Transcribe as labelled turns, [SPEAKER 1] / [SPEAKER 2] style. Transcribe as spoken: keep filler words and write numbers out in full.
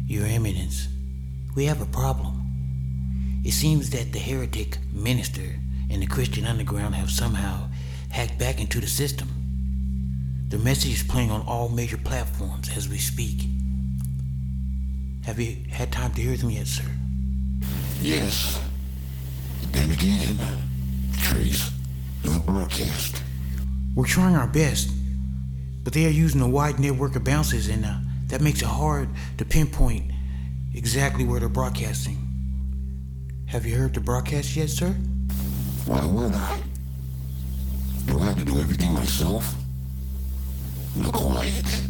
[SPEAKER 1] Your Eminence, we have a problem. It seems that the heretic minister and the Christian underground have somehow hacked back into the system. The message is playing on all major platforms as we speak. Have you had time to hear them yet, sir?
[SPEAKER 2] Yes. Then again, trace the broadcast.
[SPEAKER 1] We're trying our best, but they are using a wide network of bounces, and uh, that makes it hard to pinpoint exactly where they're broadcasting. Have you heard the broadcast yet, sir?
[SPEAKER 2] Why would I? Do I have to do everything myself? No, quiet.